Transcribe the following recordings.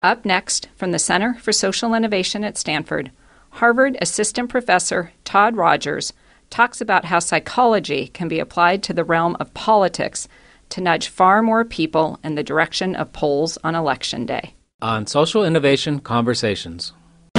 Up next, from the Center for Social Innovation at Stanford, Harvard Assistant Professor Todd Rogers talks about how psychology can be applied to the realm of politics to nudge far more people in the direction of polls on Election Day. On Social Innovation Conversations.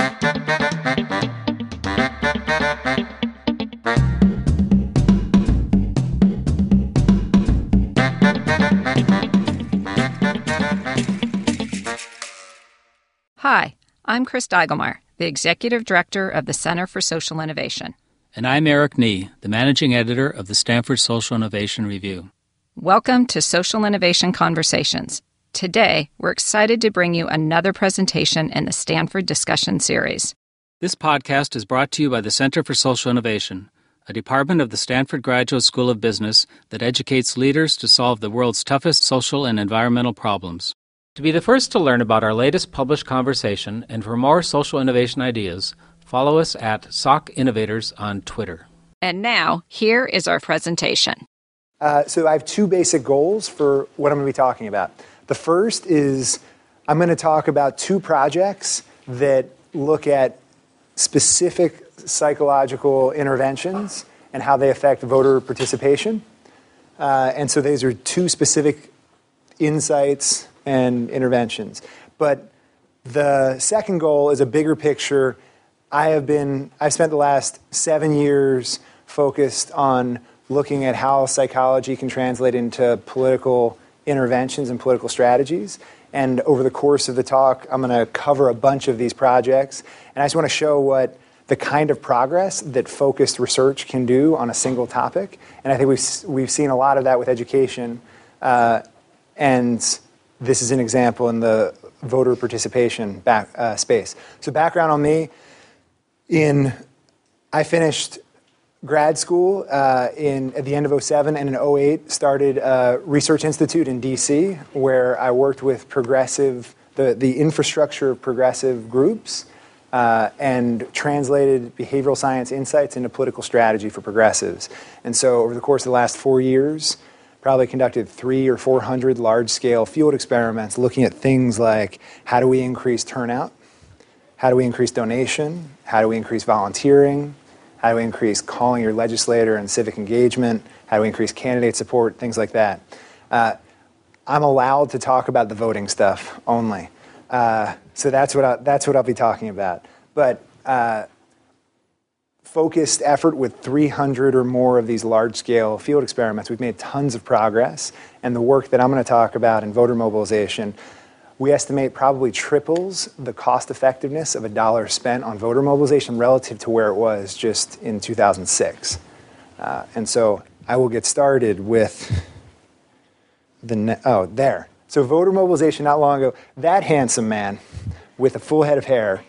Hi, I'm Chris Daigelmeyer, the Executive Director of the Center for Social Innovation. And I'm Eric Nee, the Managing Editor of the Stanford Social Innovation Review. Welcome to Social Innovation Conversations. Today, we're excited to bring you another presentation in the Stanford Discussion Series. This podcast is brought to you by the Center for Social Innovation, a department of the Stanford Graduate School of Business that educates leaders to solve the world's toughest social and environmental problems. To be the first to learn about our latest published conversation and for more social innovation ideas, follow us at SOC Innovators on Twitter. And now, here is our presentation. So I have two basic goals for what I'm going to be talking about. The first is I'm going to talk about two projects that look at specific psychological interventions and how they affect voter participation. And so these are two specific insights and interventions. But the second goal is a bigger picture. I've spent the last 7 years focused on looking at how psychology can translate into political interventions and political strategies. And over the course of the talk, I'm going to cover a bunch of these projects. And I just want to show what the kind of progress that focused research can do on a single topic. And I think we've seen a lot of that with education. And this is an example in the voter participation space. So background on me, I finished grad school at the end of 2007, and in 2008 started a research institute in DC where I worked with the infrastructure of progressive groups and translated behavioral science insights into political strategy for progressives. And so over the course of the last 4 years, probably conducted 300 or 400 large-scale field experiments looking at things like how do we increase turnout, how do we increase donation, how do we increase volunteering, how do we increase calling your legislator and civic engagement, how do we increase candidate support, things like that. I'm allowed to talk about the voting stuff only. So that's what I'll be talking about. But focused effort with 300 or more of these large-scale field experiments. We've made tons of progress, and the work that I'm going to talk about in voter mobilization, we estimate probably triples the cost effectiveness of $1 spent on voter mobilization relative to where it was just in 2006. And so I will get started with there. So voter mobilization not long ago, that handsome man with a full head of hair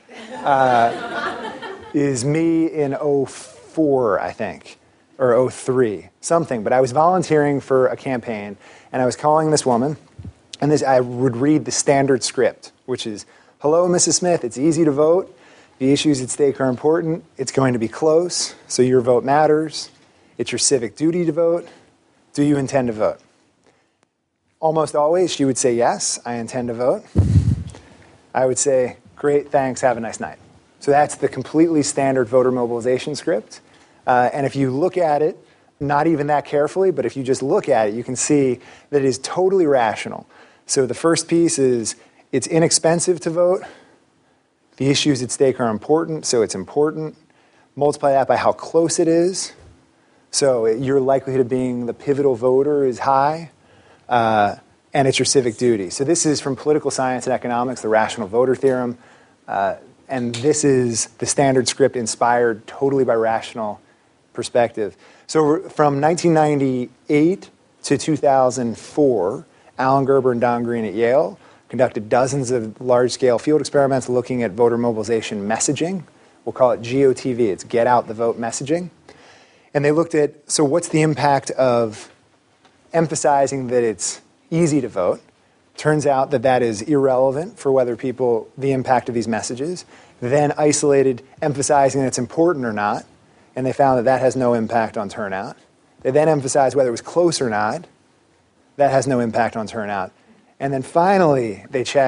is me in 2004, I think, or 2003, something. But I was volunteering for a campaign, and I was calling this woman, and I would read the standard script, which is, hello, Mrs. Smith, it's easy to vote. The issues at stake are important. It's going to be close, so your vote matters. It's your civic duty to vote. Do you intend to vote? Almost always, she would say, yes, I intend to vote. I would say, great, thanks, have a nice night. So that's the completely standard voter mobilization script. And if you look at it, not even that carefully, but if you just look at it, you can see that it is totally rational. So the first piece is it's inexpensive to vote. The issues at stake are important, so it's important. Multiply that by how close it is. So your likelihood of being the pivotal voter is high. And it's your civic duty. So this is from political science and economics, the rational voter theorem. And this is the standard script inspired totally by rational perspective. So from 1998 to 2004, Alan Gerber and Don Green at Yale conducted dozens of large-scale field experiments looking at voter mobilization messaging. We'll call it GOTV. It's get out the vote messaging. And they looked at, so what's the impact of emphasizing that it's easy to vote? Turns out that that is irrelevant for whether the impact of these messages. Then isolated emphasizing that it's important or not, and they found that that has no impact on turnout. They then emphasized whether it was close or not. That has no impact on turnout. And then finally, they checked,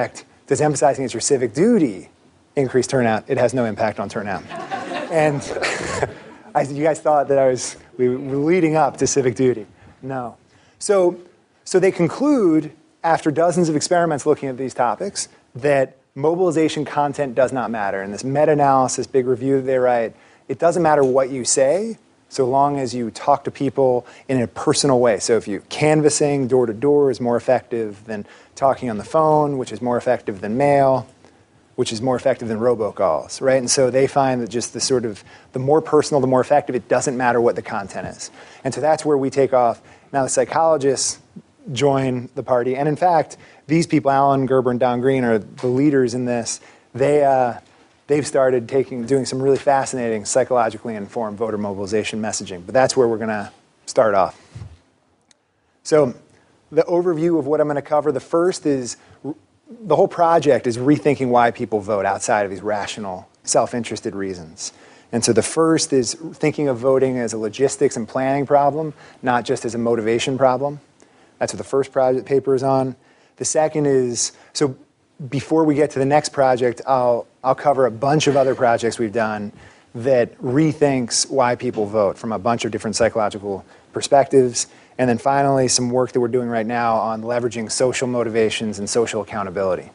Does emphasizing it's your civic duty increase turnout? It has no impact on turnout. And you guys thought that we were leading up to civic duty. No. So they conclude, after dozens of experiments looking at these topics, that mobilization content does not matter. In this meta-analysis, big review that they write, it doesn't matter what you say, so long as you talk to people in a personal way. So if you canvassing door to door is more effective than talking on the phone, which is more effective than mail, which is more effective than robocalls, right? And so they find that just the more personal, the more effective, it doesn't matter what the content is. And so that's where we take off. Now the psychologists join the party. And in fact, these people, Alan Gerber and Don Green, are the leaders in this. They've started doing some really fascinating psychologically informed voter mobilization messaging. But that's where we're going to start off. So the overview of what I'm going to cover, the first is the whole project is rethinking why people vote outside of these rational, self-interested reasons. And so the first is thinking of voting as a logistics and planning problem, not just as a motivation problem. That's what the first project paper is on. The second is, so before we get to the next project, I'll cover a bunch of other projects we've done that rethinks why people vote from a bunch of different psychological perspectives. And then finally, some work that we're doing right now on leveraging social motivations and social accountability.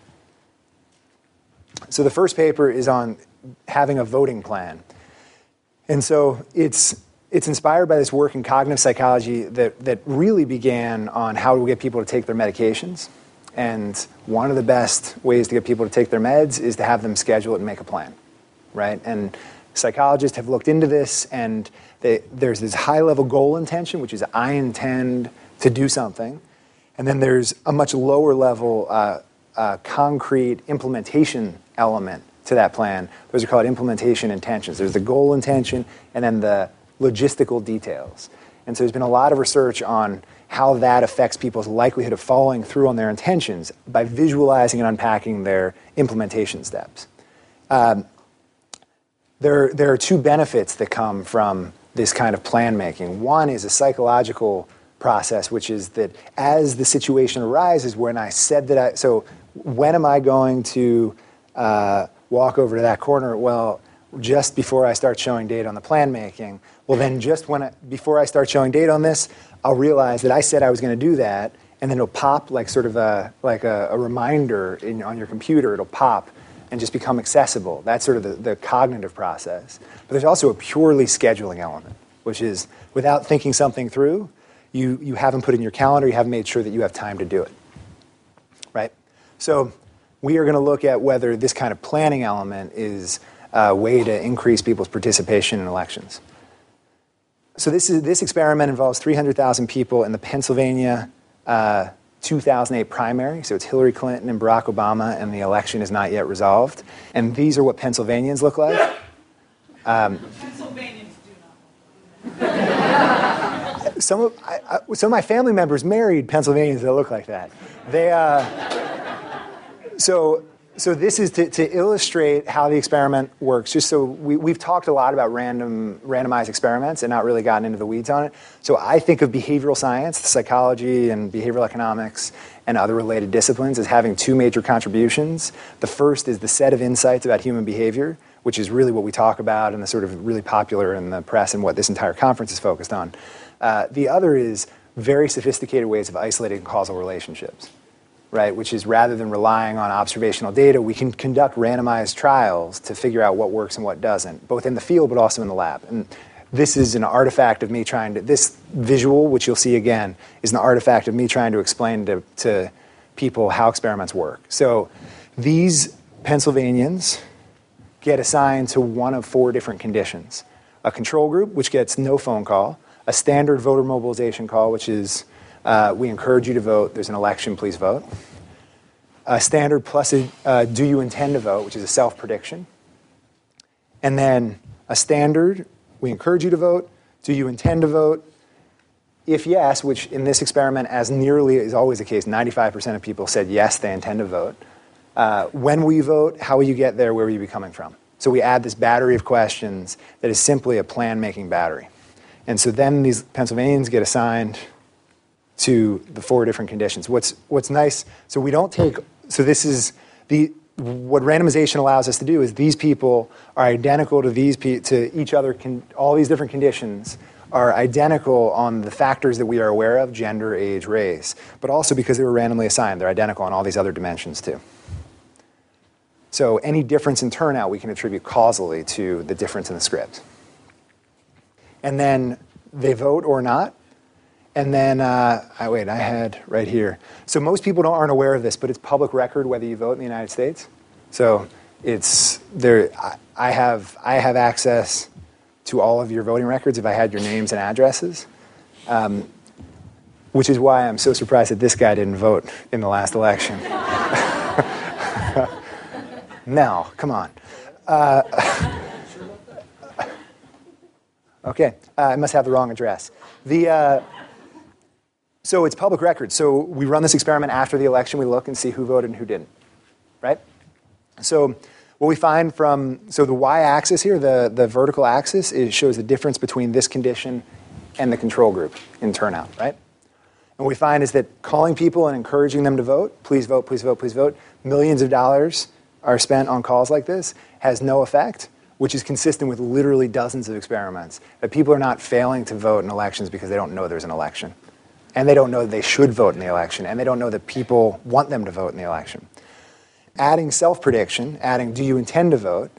So the first paper is on having a voting plan. And so it's inspired by this work in cognitive psychology that really began on how to get people to take their medications. And one of the best ways to get people to take their meds is to have them schedule it and make a plan, right? And psychologists have looked into this, and there's this high-level goal intention, which is I intend to do something. And then there's a much lower-level concrete implementation element to that plan. Those are called implementation intentions. There's the goal intention and then the logistical details. And so there's been a lot of research on how that affects people's likelihood of following through on their intentions by visualizing and unpacking their implementation steps. There are two benefits that come from this kind of plan making. One is a psychological process, which is that as the situation arises, when I said that so when am I going to walk over to that corner? Well, just before I start showing data on the plan making. Well, then just before I start showing data on this, I'll realize that I said I was going to do that, and then it'll pop like sort of a reminder on your computer. It'll pop and just become accessible. That's sort of the cognitive process. But there's also a purely scheduling element, which is without thinking something through, you haven't put it in your calendar, you haven't made sure that you have time to do it, right? So we are going to look at whether this kind of planning element is a way to increase people's participation in elections. So this experiment involves 300,000 people in the Pennsylvania 2008 primary. So it's Hillary Clinton and Barack Obama, and the election is not yet resolved. And these are what Pennsylvanians look like. Pennsylvanians do not. Some of my family members married Pennsylvanians that look like that. So this is to illustrate how the experiment works. Just so we've talked a lot about randomized experiments and not really gotten into the weeds on it. So I think of behavioral science, psychology and behavioral economics, and other related disciplines as having two major contributions. The first is the set of insights about human behavior, which is really what we talk about and the sort of really popular in the press and what this entire conference is focused on. The other is very sophisticated ways of isolating causal relationships. Right, which is rather than relying on observational data, we can conduct randomized trials to figure out what works and what doesn't, both in the field but also in the lab. And this is an artifact of me this visual, which you'll see again, is an artifact of me trying to explain to people how experiments work. So these Pennsylvanians get assigned to one of four different conditions. A control group, which gets no phone call, a standard voter mobilization call, which is we encourage you to vote. There's an election, please vote. A standard plus a do you intend to vote, which is a self-prediction. And then a standard, we encourage you to vote. Do you intend to vote? If yes, which in this experiment, as nearly is always the case, 95% of people said yes, they intend to vote. When will you vote? How will you get there? Where will you be coming from? So we add this battery of questions that is simply a plan-making battery. And so then these Pennsylvanians get assigned to the four different conditions. What's nice, so we don't take so this is what randomization allows us to do is these people are identical to each other. All these different conditions are identical on the factors that we are aware of, gender, age, race, but also because they were randomly assigned, they're identical on all these other dimensions too. So any difference in turnout we can attribute causally to the difference in the script. And then they vote or not. And then, I had right here. So most people aren't aware of this, but it's public record whether you vote in the United States. So it's there. I have access to all of your voting records if I had your names and addresses, which is why I'm so surprised that this guy didn't vote in the last election. No, come on. Okay, I must have the wrong address. So it's public record. So we run this experiment after the election. We look and see who voted and who didn't, right? So what we find so the y-axis here, the vertical axis, shows the difference between this condition and the control group in turnout, right? And what we find is that calling people and encouraging them to vote, please vote, please vote, please vote, millions of dollars are spent on calls like this, has no effect, which is consistent with literally dozens of experiments, that people are not failing to vote in elections because they don't know there's an election. And they don't know that they should vote in the election, and they don't know that people want them to vote in the election. Adding self-prediction, adding do you intend to vote,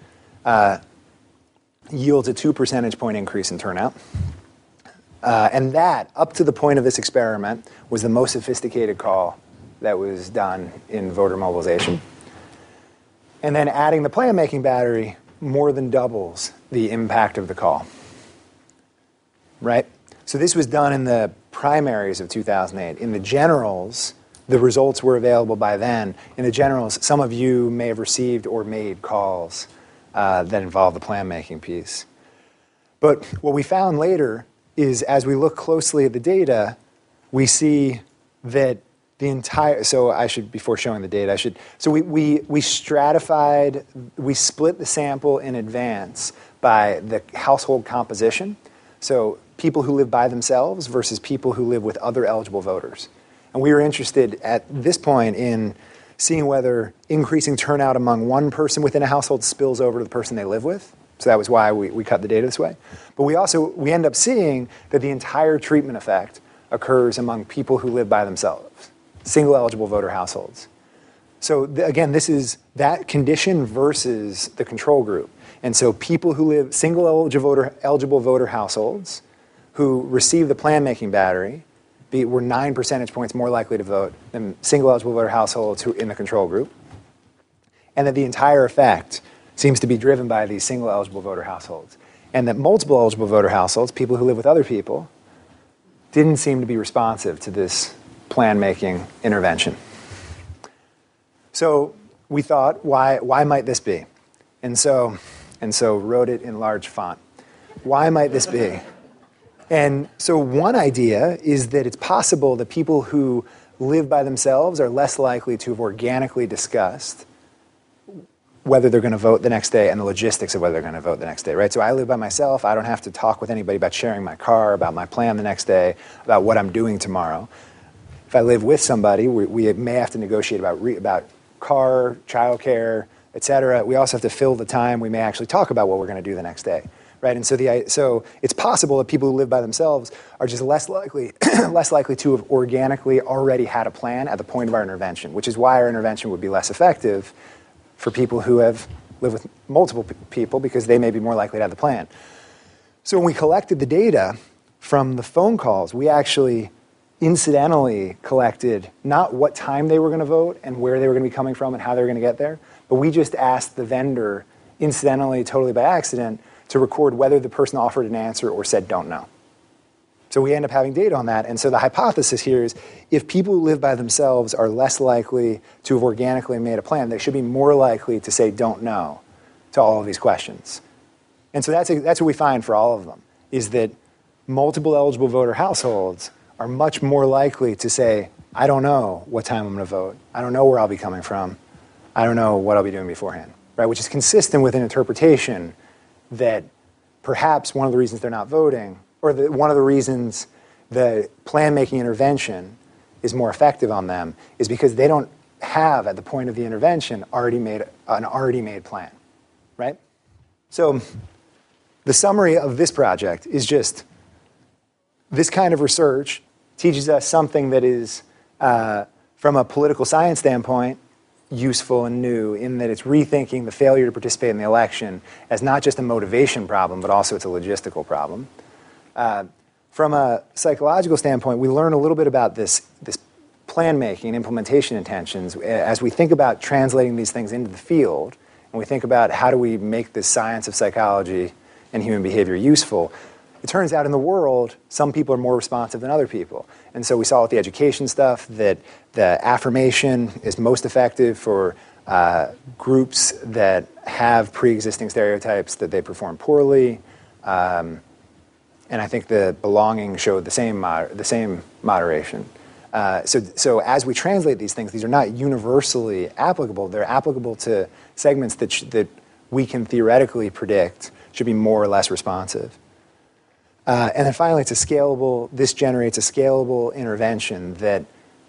yields a 2 percentage point increase in turnout. And that, up to the point of this experiment, was the most sophisticated call that was done in voter mobilization. And then adding the plan-making battery more than doubles the impact of the call, right? So this was done in the primaries of 2008. In the generals, the results were available by then. In the generals, some of you may have received or made calls that involve the plan-making piece. But what we found later is as we look closely at the data, we see that the entire, before showing the data, so we stratified, we split the sample in advance by the household composition. So people who live by themselves versus people who live with other eligible voters. And we were interested at this point in seeing whether increasing turnout among one person within a household spills over to the person they live with. So that was why we cut the data this way. But we end up seeing that the entire treatment effect occurs among people who live by themselves, single eligible voter households. So again, this is that condition versus the control group. And so people who live single eligible voter households who receive the plan-making battery were 9 percentage points more likely to vote than single eligible voter households who in the control group. And that the entire effect seems to be driven by these single eligible voter households. And that multiple eligible voter households, people who live with other people, didn't seem to be responsive to this plan-making intervention. So we thought, why might this be? And so wrote it in large font. Why might this be? And so one idea is that it's possible that people who live by themselves are less likely to have organically discussed whether they're going to vote the next day and the logistics of whether they're going to vote the next day, right? So I live by myself. I don't have to talk with anybody about sharing my car, about my plan the next day, about what I'm doing tomorrow. If I live with somebody, we may have to negotiate about car, childcare, et cetera. We also have to fill the time. We may actually talk about what we're going to do the next day, right? And so it's possible that people who live by themselves are just less likely to have organically already had a plan at the point of our intervention, which is why our intervention would be less effective for people who have lived with multiple people because they may be more likely to have the plan. So when we collected the data from the phone calls, we actually incidentally collected not what time they were going to vote and where they were going to be coming from and how they were going to get there, but we just asked the vendor, incidentally, totally by accident, to record whether the person offered an answer or said don't know. So we end up having data on that. And so the hypothesis here is if people who live by themselves are less likely to have organically made a plan, they should be more likely to say don't know to all of these questions. And so that's what we find for all of them, is that multiple eligible voter households are much more likely to say, I don't know what time I'm going to vote. I don't know where I'll be coming from. I don't know what I'll be doing beforehand, right? Which is consistent with an interpretation that perhaps one of the reasons they're not voting, or one of the reasons the plan-making intervention is more effective on them, is because they don't have at the point of the intervention already made plan, right? So the summary of this project is just this kind of research teaches us something that is, from a political science standpoint, useful and new in that it's rethinking the failure to participate in the election as not just a motivation problem, but also it's a logistical problem. From a psychological standpoint, we learn a little bit about this plan making and implementation intentions as we think about translating these things into the field, and we think about how do we make this science of psychology and human behavior useful. It turns out in the world, some people are more responsive than other people. And so we saw with the education stuff that the affirmation is most effective for groups that have pre-existing stereotypes that they perform poorly. And I think the belonging showed the same moderation. So as we translate these things, these are not universally applicable. They're applicable to segments that we can theoretically predict should be more or less responsive. And then finally, this generates a scalable intervention that,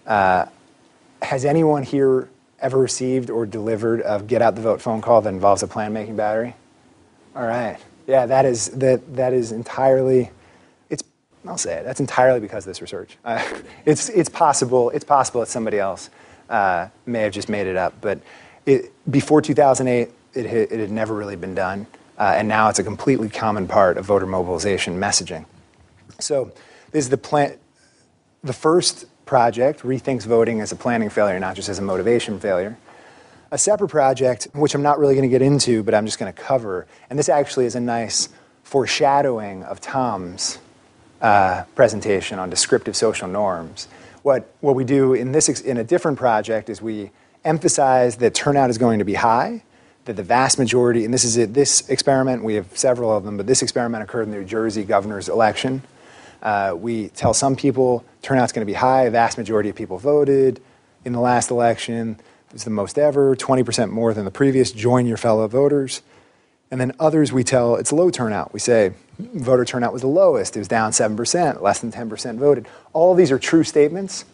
has anyone here ever received or delivered a get out the vote phone call that involves a plan making battery? All right. Yeah, that is entirely, I'll say it, that's entirely because of this research. It's possible that somebody else may have just made it up, but before 2008, it had never really been done. And now it's a completely common part of voter mobilization messaging. So this is the first project rethinks voting as a planning failure, not just as a motivation failure. A separate project, which I'm not really going to get into, but I'm just going to cover, and this actually is a nice foreshadowing of Tom's presentation on descriptive social norms. What we do in a different project is we emphasize that turnout is going to be high, that the vast majority, and this experiment, we have several of them, but this experiment occurred in the New Jersey governor's election. We tell some people turnout's going to be high, a vast majority of people voted in the last election. It was the most ever, 20% more than the previous, join your fellow voters. And then others we tell it's low turnout. We say voter turnout was the lowest, it was down 7%, less than 10% voted. All of these are true statements.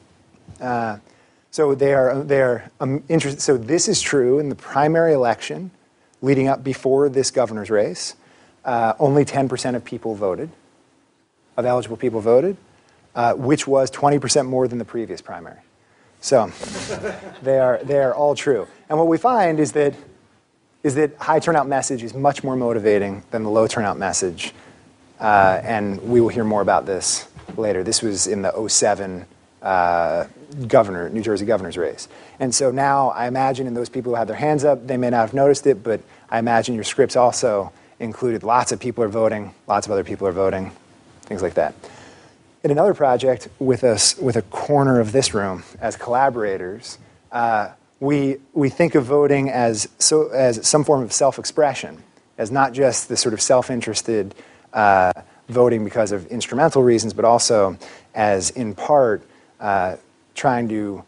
So So this is true in the primary election leading up before this governor's race. Only 10% of people voted, of eligible people voted, which was 20% more than the previous primary. So they are all true. And what we find is that high turnout message is much more motivating than the low turnout message. And we will hear more about this later. This was in the 2007 New Jersey governor's race. And so now I imagine in those people who had their hands up, they may not have noticed it, but I imagine your scripts also included lots of people are voting, lots of other people are voting, things like that. In another project with a corner of this room as collaborators, we think of voting as some form of self-expression, as not just the sort of self-interested voting because of instrumental reasons, but also as in part trying to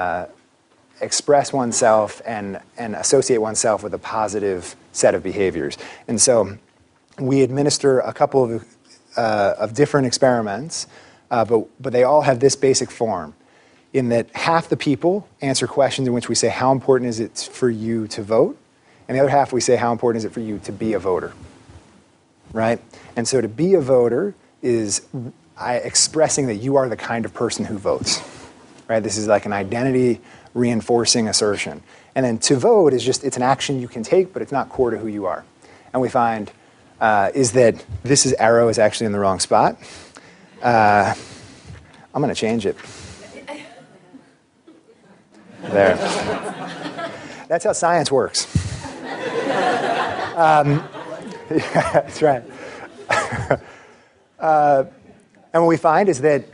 express oneself and associate oneself with a positive set of behaviors. And so we administer a couple of different experiments, but they all have this basic form, in that half the people answer questions in which we say, how important is it for you to vote? And the other half we say, how important is it for you to be a voter? Right? And so to be a voter is expressing that you are the kind of person who votes. Right? This is like an identity reinforcing assertion. And then to vote is just, it's an action you can take, but it's not core to who you are. And we find is that this arrow is actually in the wrong spot. I'm going to change it. There. That's how science works. Yeah, that's right. And what we find is that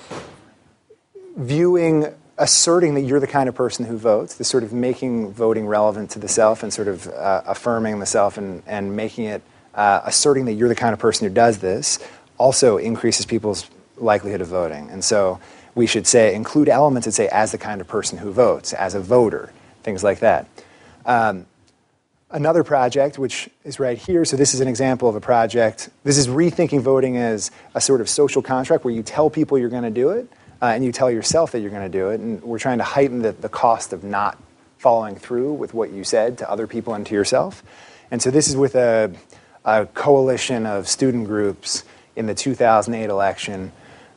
asserting that you're the kind of person who votes, this sort of making voting relevant to the self and sort of affirming the self and making it, asserting that you're the kind of person who does this, also increases people's likelihood of voting. And so we should say, include elements that say, as the kind of person who votes, as a voter, things like that. Another project, which is right here, so this is an example of a project. This is rethinking voting as a sort of social contract where you tell people you're going to do it, and you tell yourself that you're going to do it, and we're trying to heighten the cost of not following through with what you said to other people and to yourself. And so this is with a coalition of student groups in the 2008 election.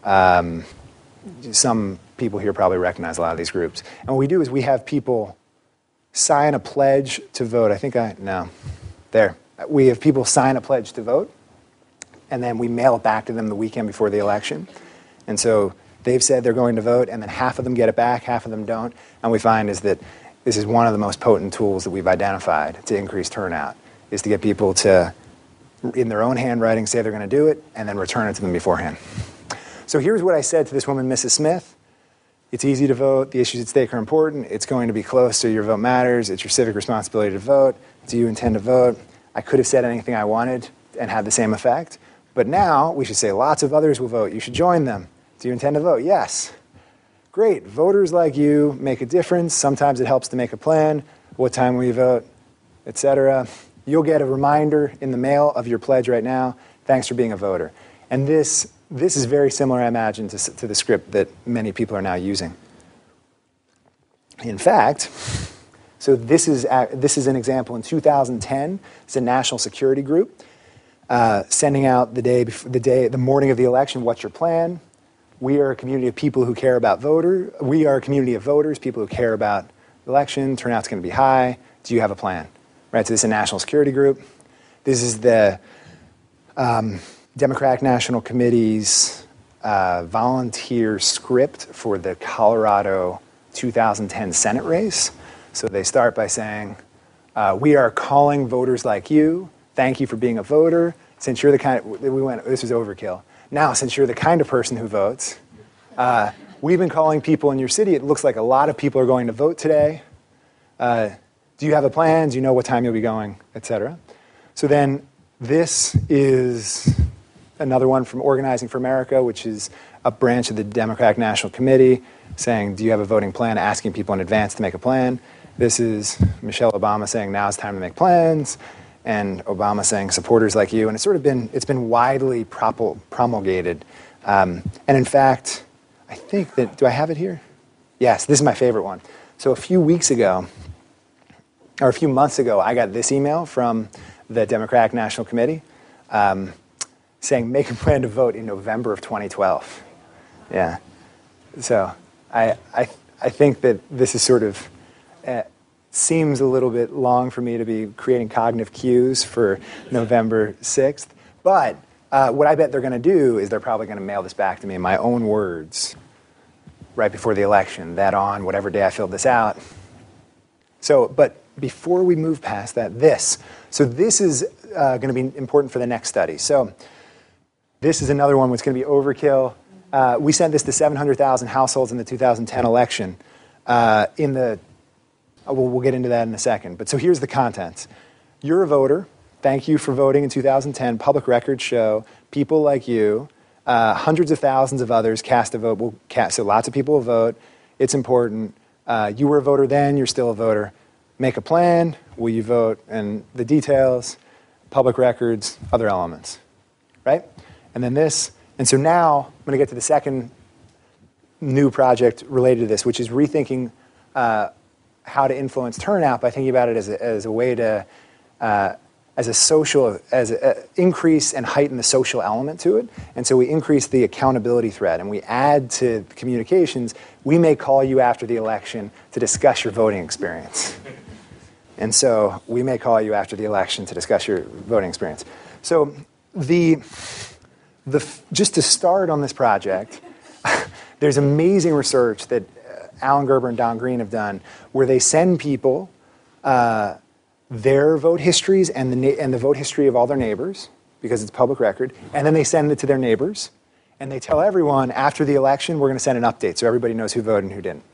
Some people here probably recognize a lot of these groups. And what we do is we have people sign a pledge to vote. We have people sign a pledge to vote, and then we mail it back to them the weekend before the election. And so they've said they're going to vote, and then half of them get it back, half of them don't. And we find is that this is one of the most potent tools that we've identified to increase turnout, is to get people to, in their own handwriting, say they're going to do it, and then return it to them beforehand. So here's what I said to this woman, Mrs. Smith. It's easy to vote. The issues at stake are important. It's going to be close, so your vote matters. It's your civic responsibility to vote. Do you intend to vote? I could have said anything I wanted and had the same effect. But now we should say lots of others will vote. You should join them. Do you intend to vote? Yes. Great. Voters like you make a difference. Sometimes it helps to make a plan. What time will you vote? Etc. You'll get a reminder in the mail of your pledge right now. Thanks for being a voter. And this is very similar, I imagine, to the script that many people are now using. In fact, so this is an example in 2010. It's a national security group sending out the morning of the election. What's your plan? We are a community of people who care about voters. We are a community of voters, people who care about the election. Turnout's going to be high. Do you have a plan? Right. So this is a national security group. This is the Democratic National Committee's volunteer script for the Colorado 2010 Senate race. So they start by saying, we are calling voters like you. Thank you for being a voter. Since you're the kind of, this was overkill. Now, since you're the kind of person who votes, we've been calling people in your city. It looks like a lot of people are going to vote today. Do you have a plan? Do you know what time you'll be going, et cetera? So then this is another one from Organizing for America, which is a branch of the Democratic National Committee, saying, do you have a voting plan, asking people in advance to make a plan. This is Michelle Obama saying, now it's time to make plans, and Obama saying, supporters like you. And it's been widely promulgated. And in fact, I think that, do I have it here? Yes, this is my favorite one. So a few months ago, I got this email from the Democratic National Committee saying, make a plan to vote in November of 2012. Yeah. So I think that this is sort of, seems a little bit long for me to be creating cognitive cues for November 6th. But what I bet they're going to do is they're probably going to mail this back to me in my own words right before the election, that on whatever day I filled this out. So, but before we move past that, this is going to be important for the next study. So this is another one that's going to be overkill. We sent this to 700,000 households in the 2010 election. We'll get into that in a second. But so here's the contents. You're a voter. Thank you for voting in 2010. Public records show people like you, hundreds of thousands of others cast a vote. So lots of people will vote. It's important. You were a voter then. You're still a voter. Make a plan. Will you vote? And the details, public records, other elements. Right? And then this. And so now I'm going to get to the second new project related to this, which is rethinking how to influence turnout by thinking about it as a way to, increase and heighten the social element to it. And so we increase the accountability thread, and we add to communications, we may call you after the election to discuss your voting experience. And so we may call you after the election to discuss your voting experience. So just to start on this project, there's amazing research that Alan Gerber and Don Green have done, where they send people their vote histories and the vote history of all their neighbors, because it's public record, and then they send it to their neighbors, and they tell everyone after the election we're going to send an update so everybody knows who voted and who didn't.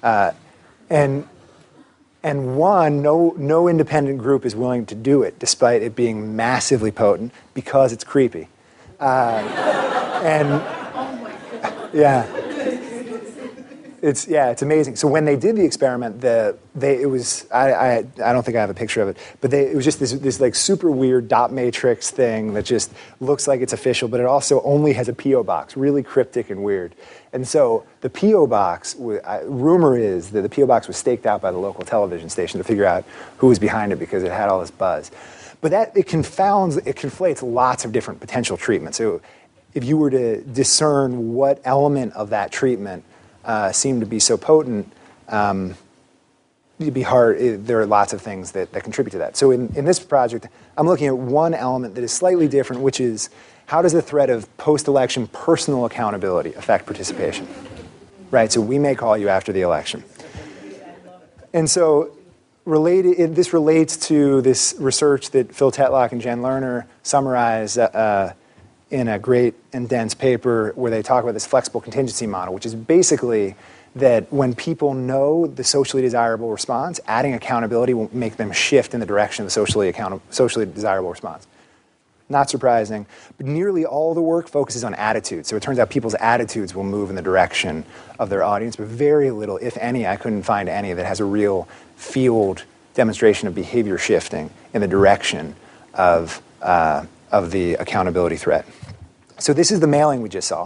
No independent group is willing to do it, despite it being massively potent, because it's creepy. Yeah. It's amazing. So when they did the experiment, I don't think I have a picture of it, but it was just this like super weird dot matrix thing that just looks like it's official, but it also only has a PO box, really cryptic and weird. And so the PO box, rumor is that the PO box was staked out by the local television station to figure out who was behind it because it had all this buzz. But it conflates lots of different potential treatments. So if you were to discern what element of that treatment seem to be so potent, it'd be hard. There are lots of things that contribute to that. So in this project, I'm looking at one element that is slightly different, which is how does the threat of post-election personal accountability affect participation? Right, so we may call you after the election. And so this relates to this research that Phil Tetlock and Jen Lerner summarize in a great and dense paper where they talk about this flexible contingency model, which is basically that when people know the socially desirable response, adding accountability will make them shift in the direction of the socially desirable response. Not surprising, but nearly all the work focuses on attitudes. So it turns out people's attitudes will move in the direction of their audience, but very little, if any, I couldn't find any that has a real field demonstration of behavior shifting in the direction of the accountability threat. So this is the mailing we just saw.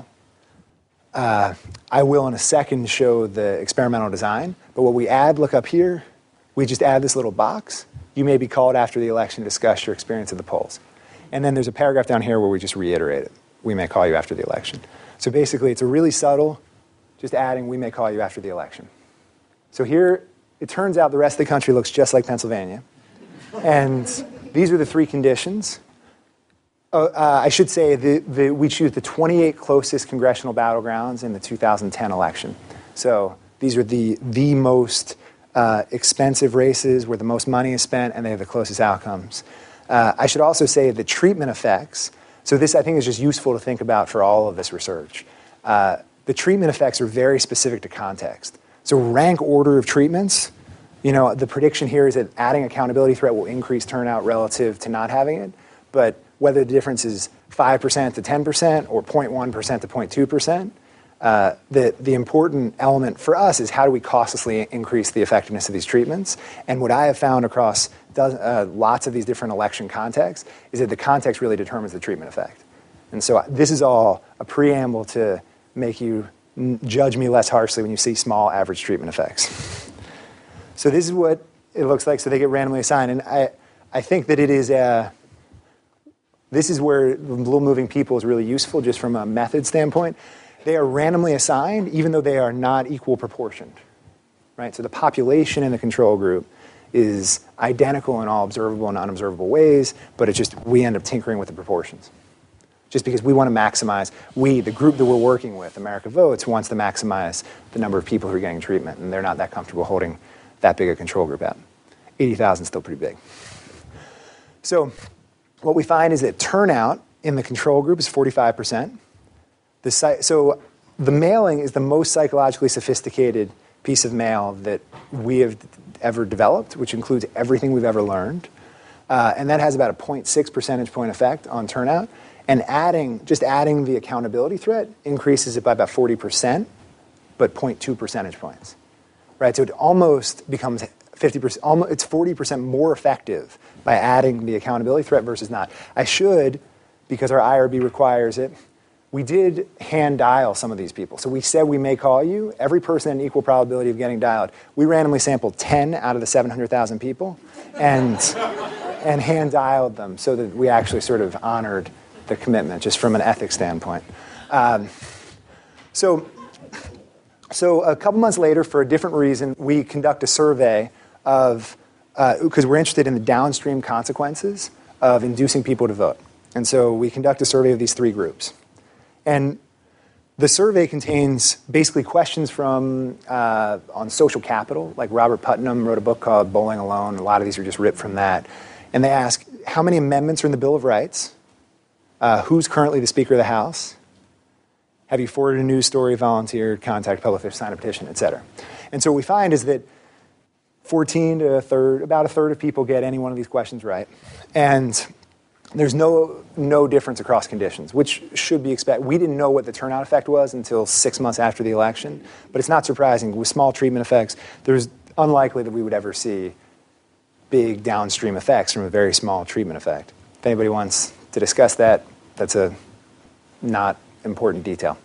I will in a second show the experimental design, but what we add, look up here, we just add this little box. You may be called after the election to discuss your experience of the polls. And then there's a paragraph down here where we just reiterate it. We may call you after the election. So basically it's a really subtle, just adding we may call you after the election. So here, it turns out the rest of the country looks just like Pennsylvania. And these are the three conditions. I should say we choose the 28 closest congressional battlegrounds in the 2010 election. So these are the most expensive races where the most money is spent and they have the closest outcomes. I should also say the treatment effects. So this, I think, is just useful to think about for all of this research. The treatment effects are very specific to context. So rank order of treatments, the prediction here is that adding accountability threat will increase turnout relative to not having it. But whether the difference is 5% to 10% or 0.1% to 0.2%, the important element for us is how do we costlessly increase the effectiveness of these treatments. And what I have found across lots of these different election contexts is that the context really determines the treatment effect. And so this is all a preamble to make you judge me less harshly when you see small average treatment effects. So this is what it looks like. So they get randomly assigned. And I think that it is this is where the little moving people is really useful just from a method standpoint. They are randomly assigned even though they are not equal proportioned. Right? So the population in the control group is identical in all observable and unobservable ways, but it's just we end up tinkering with the proportions. Just because we want to maximize, the group that we're working with, America Votes, wants to maximize the number of people who are getting treatment, and they're not that comfortable holding that big a control group out. 80,000 is still pretty big. So what we find is that turnout in the control group is 45%. So the mailing is the most psychologically sophisticated piece of mail that we have ever developed, which includes everything we've ever learned. And that has about a 0.6 percentage point effect on turnout. And just adding the accountability threat increases it by about 40%, but 0.2 percentage points. Right? So it almost becomes 50%, it's 40% more effective by adding the accountability threat versus not. I should, because our IRB requires it, we did hand dial some of these people. So we said we may call you. Every person had an equal probability of getting dialed. We randomly sampled 10 out of the 700,000 people and hand dialed them so that we actually sort of honored the commitment just from an ethics standpoint. So a couple months later, for a different reason, we conduct a survey of, because we're interested in the downstream consequences of inducing people to vote. And so we conduct a survey of these three groups. And the survey contains basically questions from on social capital, like Robert Putnam wrote a book called Bowling Alone. A lot of these are just ripped from that. And they ask, how many amendments are in the Bill of Rights? Who's currently the Speaker of the House? Have you forwarded a news story, volunteered, contacted public officials, signed a petition, et cetera? And so what we find is that 14 to about a third of people get any one of these questions right. And There's no difference across conditions, which should be expected. We didn't know what the turnout effect was until 6 months after the election, but it's not surprising. With small treatment effects, there's unlikely that we would ever see big downstream effects from a very small treatment effect. If anybody wants to discuss that, that's a not important detail.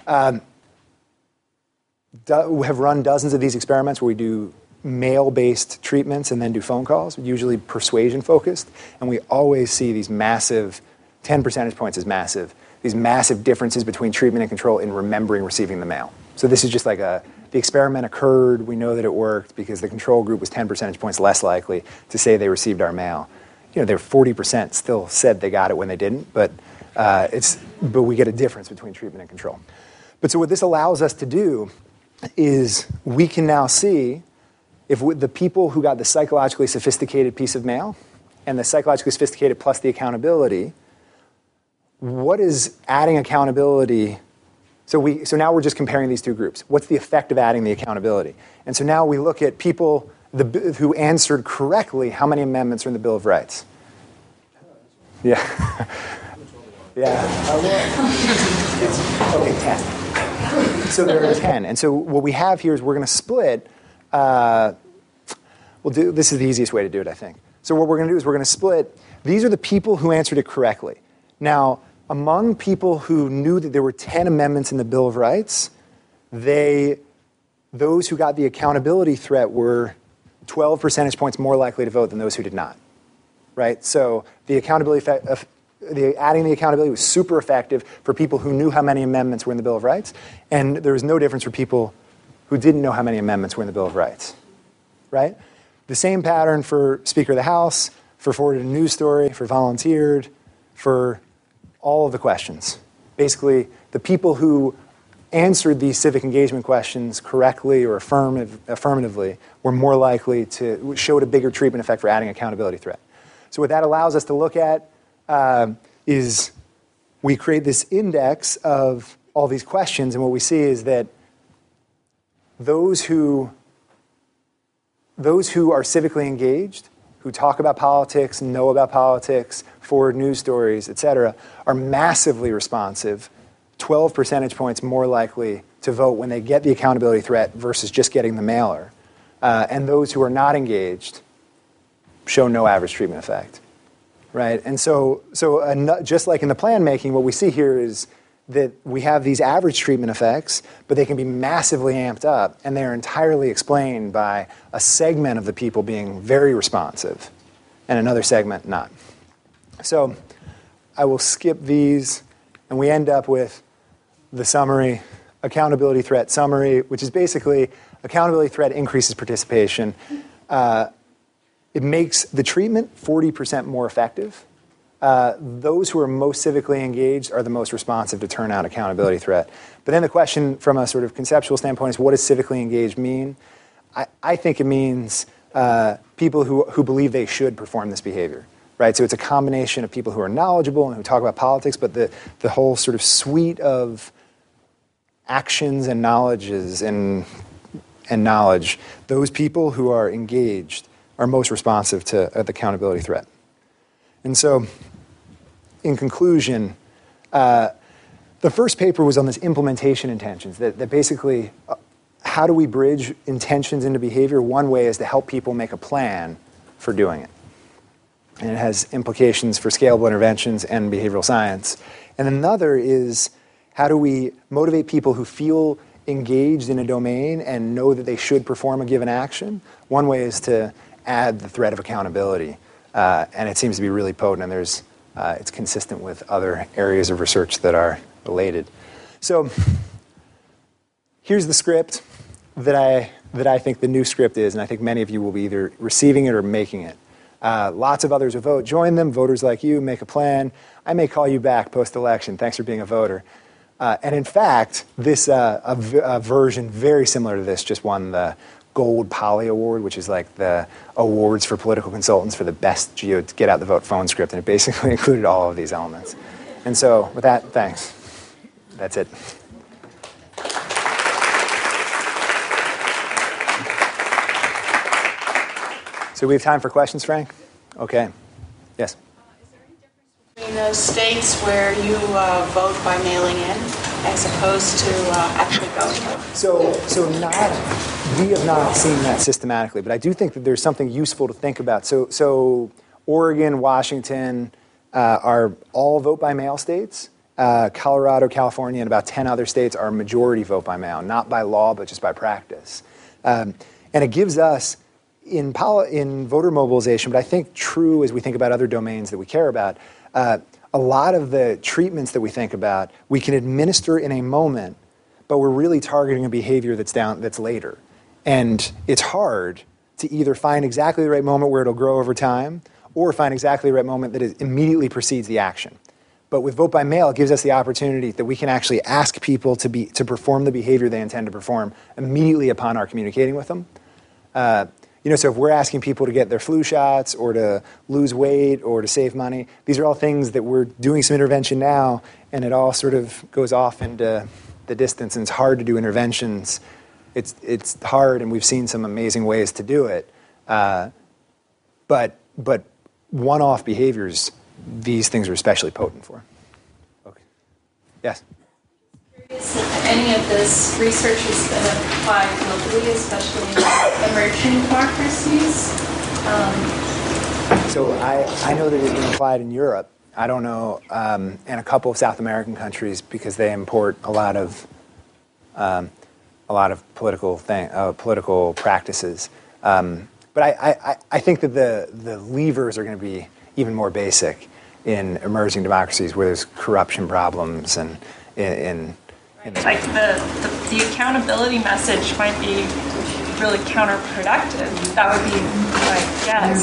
We have run dozens of these experiments where we do mail-based treatments and then do phone calls, usually persuasion-focused, and we always see these massive, 10 percentage points is massive, these massive differences between treatment and control in remembering receiving the mail. So this is just like the experiment occurred, we know that it worked because the control group was 10 percentage points less likely to say they received our mail. You know, they're 40% still said they got it when they didn't, but we get a difference between treatment and control. But so what this allows us to do is we can now see if the people who got the psychologically sophisticated piece of mail and the psychologically sophisticated plus the accountability, what is adding accountability? So now we're just comparing these two groups. What's the effect of adding the accountability? And so now we look at people who answered correctly how many amendments are in the Bill of Rights. Yeah. Yeah. Okay, 10. So there are 10. And so what we have here is we're going to split. This is the easiest way to do it, I think. So what we're going to do is we're going to split. These are the people who answered it correctly. Now, among people who knew that there were 10 amendments in the Bill of Rights, those who got the accountability threat were 12 percentage points more likely to vote than those who did not. Right? So the accountability adding the accountability was super effective for people who knew how many amendments were in the Bill of Rights, and there was no difference for people who didn't know how many amendments were in the Bill of Rights. Right? The same pattern for Speaker of the House, for forwarded a news story, for volunteered, for all of the questions. Basically, the people who answered these civic engagement questions correctly or affirmatively were more likely to showed a bigger treatment effect for adding accountability threat. So what that allows us to look at is we create this index of all these questions, and what we see is that those who are civically engaged, who talk about politics, know about politics, forward news stories, et cetera, are massively responsive, 12 percentage points more likely to vote when they get the accountability threat versus just getting the mailer. And those who are not engaged show no average treatment effect. Right? And so just like in the plan making, what we see here is that we have these average treatment effects, but they can be massively amped up, and they're entirely explained by a segment of the people being very responsive and another segment not. So I will skip these, and we end up with the summary, accountability threat summary, which is basically accountability threat increases participation. It makes the treatment 40% more effective. Those who are most civically engaged are the most responsive to turnout accountability threat. But then the question from a sort of conceptual standpoint is, what does civically engaged mean? I think it means people who believe they should perform this behavior. Right? So it's a combination of people who are knowledgeable and who talk about politics, but the whole sort of suite of actions and knowledges and knowledge, those people who are engaged are most responsive to the accountability threat. And so, in conclusion, the first paper was on this implementation intentions, that basically, how do we bridge intentions into behavior? One way is to help people make a plan for doing it. And it has implications for scalable interventions and behavioral science. And another is, how do we motivate people who feel engaged in a domain and know that they should perform a given action? One way is to add the threat of accountability. And it seems to be really potent, and it's consistent with other areas of research that are related. So here's the script that I think the new script is, and I think many of you will be either receiving it or making it. Lots of others will vote. Join them, voters like you, make a plan. I may call you back post-election. Thanks for being a voter. And in fact, this a version very similar to this just won the Gold Poly Award, which is like the awards for political consultants for the best get out the vote phone script, and it basically included all of these elements. And so with that, thanks. That's it. So we have time for questions, Frank? Okay. Yes? Is there any difference those states where you vote by mailing in as opposed to actually going to? We have not seen that systematically, but I do think that there's something useful to think about. So Oregon, Washington are all vote by mail states. Colorado, California, and about 10 other states are majority vote by mail, not by law, but just by practice. And it gives us, in voter mobilization, but I think true as we think about other domains that we care about, a lot of the treatments that we think about, we can administer in a moment, but we're really targeting a behavior that's later. And it's hard to either find exactly the right moment where it'll grow over time, or find exactly the right moment that immediately precedes the action. But with vote by mail, it gives us the opportunity that we can actually ask people to perform the behavior they intend to perform immediately upon our communicating with them. So if we're asking people to get their flu shots or to lose weight or to save money, these are all things that we're doing some intervention now, and it all sort of goes off into the distance, and it's hard to do interventions. It's hard, and we've seen some amazing ways to do it. But one-off behaviors, these things are especially potent for. Okay. Yes? Curious if any of this research has been applied globally, especially in emerging democracies. So I know that it's been applied in Europe. I don't know, and a couple of South American countries because they import a lot of political practices. But I think that the levers are going to be even more basic in emerging democracies where there's corruption problems and in like the accountability message might be really counterproductive. That would be my guess.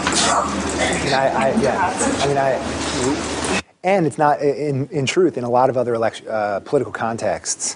And it's not in truth in a lot of other political contexts.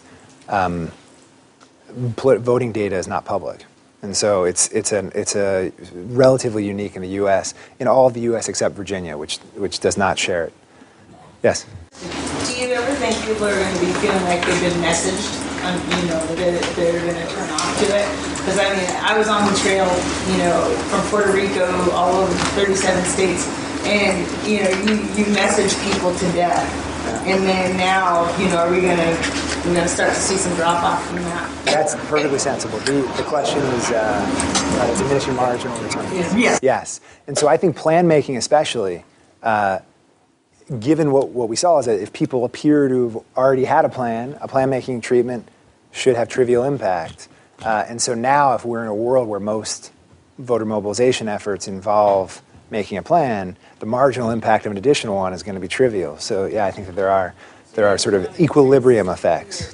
Voting data is not public. And so it's a relatively unique in the U.S. in all of the U.S. except Virginia, which does not share it. Yes. Do you ever think people are going to be feeling like they've been messaged, that they're going to turn off to it? Because I was on the trail, from Puerto Rico all over 37 states, and you message people to death, and then now are we going to start to see some drop off from that? That's perfectly sensible. The question is diminishing marginal return. Yes. Yes. And so I think plan making especially, given what we saw is that if people appear to have already had a plan making treatment should have trivial impact. And so now if we're in a world where most voter mobilization efforts involve making a plan, the marginal impact of an additional one is going to be trivial. So yeah, I think that there are sort of equilibrium effects.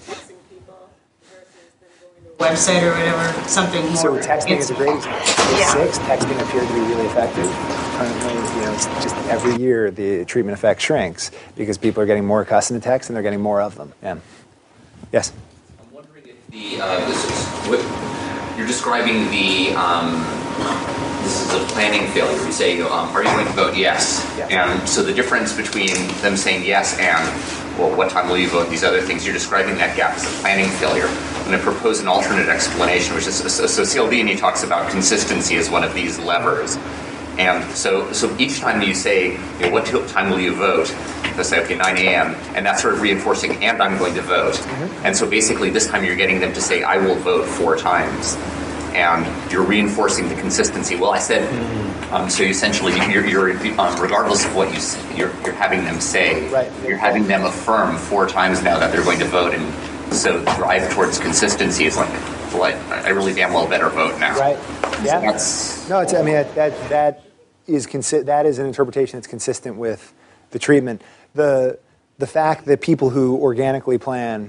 Website or whatever, something more. So texting is a great example. Yeah. Texting appeared to be really effective. Currently, it's just every year the treatment effect shrinks because people are getting more accustomed to text and they're getting more of them. Yeah. Yes? I'm wondering if this is what you're describing this is a planning failure. You say, are you going to vote yes? Yes. And so the difference between them saying yes and, well, what time will you vote, these other things, you're describing that gap as a planning failure. I'm going to propose an alternate explanation, which is, so Cialdini talks about consistency as one of these levers. And so each time you say, what time will you vote? They'll say, okay, 9 a.m. And that's sort of reinforcing, and I'm going to vote. Mm-hmm. And so basically this time you're getting them to say, I will vote 4 times. And you're reinforcing the consistency. Well, I said, so essentially, you're regardless of what you're having them say, right. You're having them affirm 4 times now that they're going to vote, and so the drive towards consistency is like, well, I really damn well better vote now. Right. Yeah. So that is an interpretation that's consistent with the treatment. The fact that people who organically plan.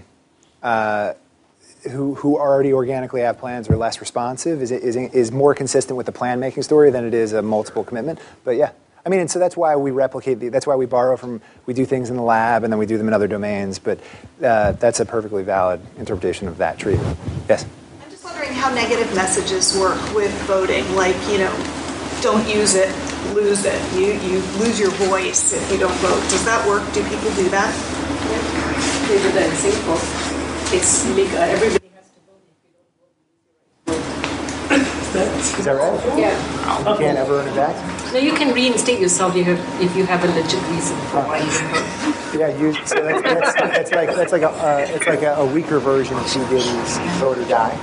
Who already organically have plans are less responsive is more consistent with the plan-making story than it is a multiple commitment. But yeah, and so that's why we that's why we we do things in the lab and then we do them in other domains. But that's a perfectly valid interpretation of that treatment. Yes? I'm just wondering how negative messages work with voting. Like, don't use it, lose it. You lose your voice if you don't vote. Does that work? Do people do that? Yeah. They do that in Singapore. It's illegal. Everybody has to vote if you don't vote. Is that right? Yeah. You can't ever earn it back? No, you can reinstate yourself if you have a legit reason for why you vote. Yeah, so that's like a weaker version of P. Diddy's Vote or Die.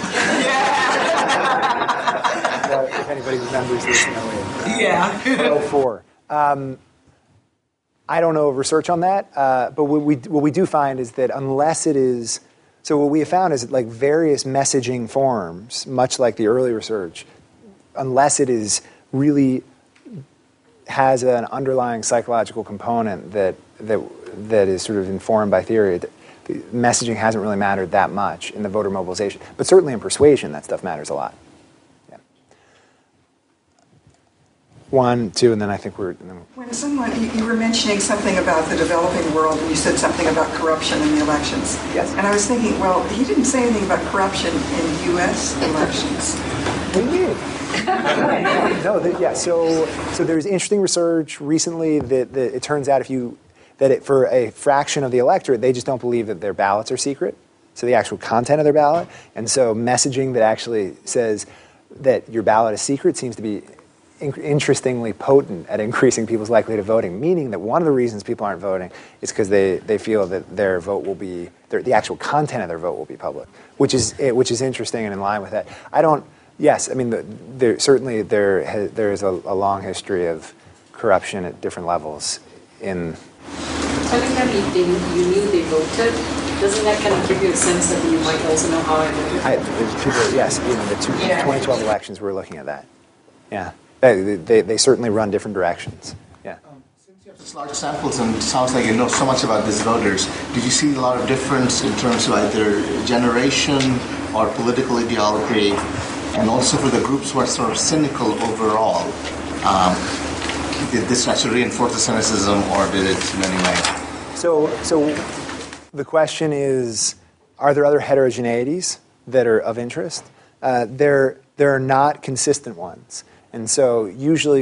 If anybody remembers this, in 04. I don't know research on that, but what we do find is that unless it is, so what we have found is that like various messaging forms, much like the early research, unless it is really has an underlying psychological component that is sort of informed by theory, the messaging hasn't really mattered that much in the voter mobilization. But certainly in persuasion, that stuff matters a lot. Yeah. 1, 2, and then I think we're... When you were mentioning something about the developing world, and you said something about corruption in the elections. Yes. And I was thinking, well, he didn't say anything about corruption in U.S. elections. What do you mean? So there's interesting research recently that it turns out for a fraction of the electorate, they just don't believe that their ballots are secret, so the actual content of their ballot. And so messaging that actually says that your ballot is secret seems to be interestingly potent at increasing people's likelihood of voting, meaning that one of the reasons people aren't voting is because they feel that their vote will be, the actual content of their vote will be public, which is interesting and in line with that. Yes, I mean, there is a long history of corruption at different levels in... Telling them if you knew they voted, doesn't that kind of give you a sense that you might also know how I voted? Yes, in the 2012 elections, we're looking at that. Yeah, they certainly run different directions. Yeah. Since you have such large samples and it sounds like you know so much about these voters, did you see a lot of difference in terms of either generation or political ideology? And also for the groups who are sort of cynical overall, did this actually reinforce the cynicism, or did it in any way? So the question is, are there other heterogeneities that are of interest? There are not consistent ones, and so usually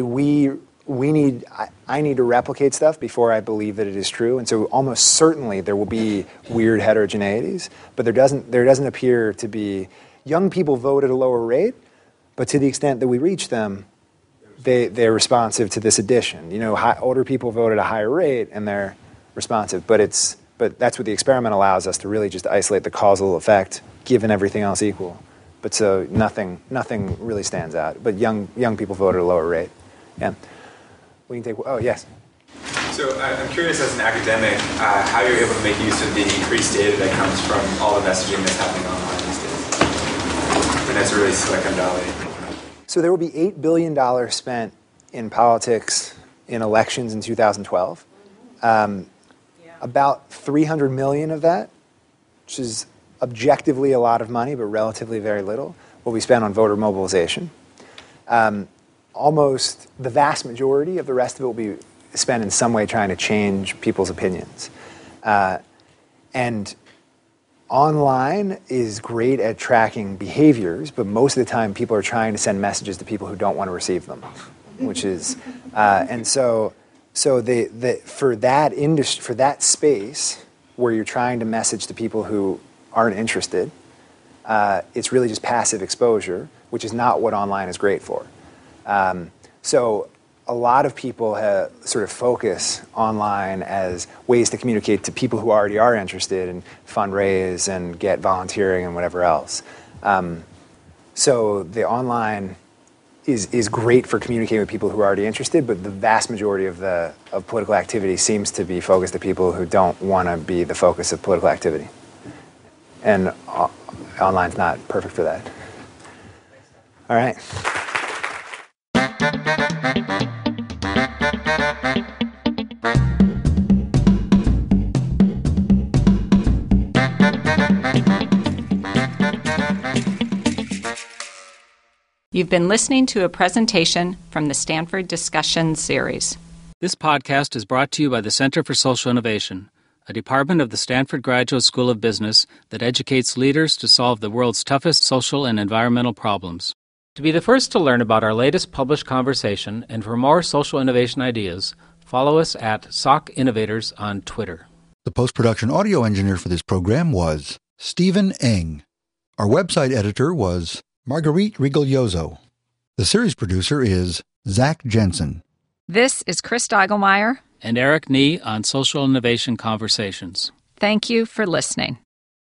I need to replicate stuff before I believe that it is true, and so almost certainly there will be weird heterogeneities, but there doesn't appear to be. Young people vote at a lower rate, but to the extent that we reach them, they're responsive to this addition. You know, older people vote at a higher rate, and they're responsive. But that's what the experiment allows us to really just isolate the causal effect, given everything else equal. But so nothing really stands out. But young people vote at a lower rate. Yeah. We can take. Oh yes. So I'm curious, as an academic, how you're able to make use of the increased data that comes from all the messaging that's happening online these days. And that's really Silicon Valley. So there will be $8 billion spent in politics in elections in 2012. About 300 million of that, which is objectively a lot of money, but relatively very little, will be spent on voter mobilization. Almost the vast majority of the rest of it will be spent in some way trying to change people's opinions. And online is great at tracking behaviors, but most of the time people are trying to send messages to people who don't want to receive them, which is, and so for that space where you're trying to message to people who aren't interested, it's really just passive exposure, which is not what online is great for. So a lot of people sort of focus online as ways to communicate to people who already are interested and fundraise and get volunteering and whatever else. So the online is great for communicating with people who are already interested, but the vast majority of political activity seems to be focused to people who don't want to be the focus of political activity. And online's not perfect for that. All right. You've been listening to a presentation from the Stanford Discussion Series. This podcast is brought to you by the Center for Social Innovation, a department of the Stanford Graduate School of Business that educates leaders to solve the world's toughest social and environmental problems. To be the first to learn about our latest published conversation and for more social innovation ideas, follow us at SOC Innovators on Twitter. The post-production audio engineer for this program was Stephen Eng. Our website editor was Marguerite Rigoglioso. The series producer is Zach Jensen. This is Chris Deigelmeyer and Eric Nee on Social Innovation Conversations. Thank you for listening.